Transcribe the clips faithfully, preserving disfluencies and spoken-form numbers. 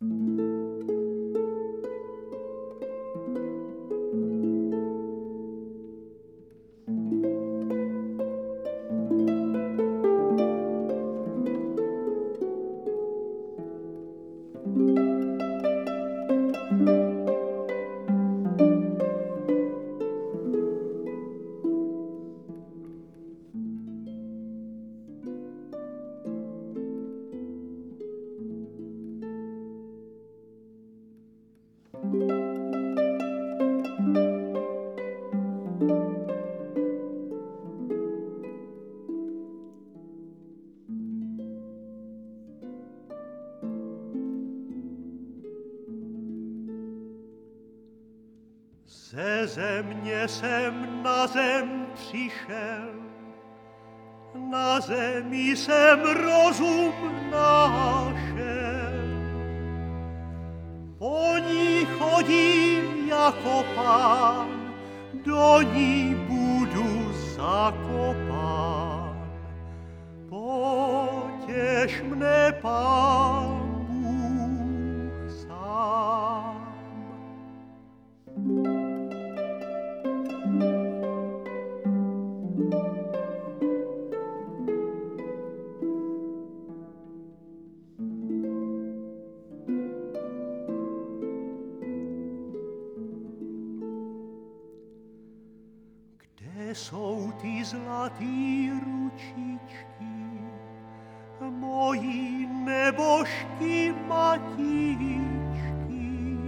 Ze země jsem na zem přišel, na zemi jsem rozum našel. Po ní chodím jako pán, do ní budu zakopán. Potěš mne, Pán Bůh sám. Kde jsou ty zlatý ručičky, mojí nebožky matičky,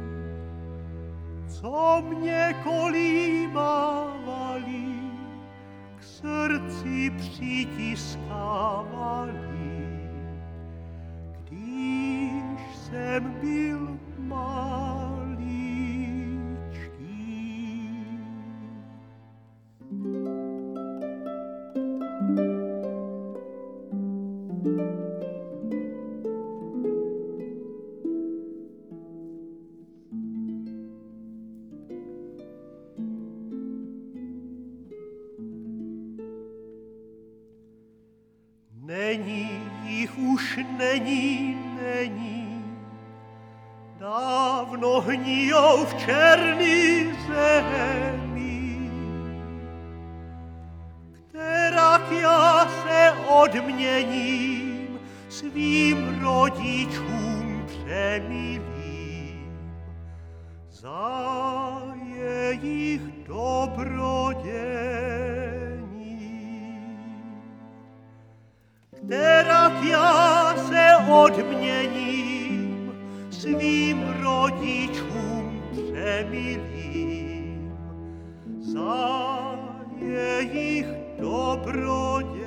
co mě kolímávali, k srdci přitiskávali, když jsem byl maličký. Není jich už není, není, dávno hnijou v černý zemi. Kterak já se odměním, svým rodičům přemilím za jejich dobrodění. Kterak já se odměním, svým rodičům přemilím za jejich dobrodění.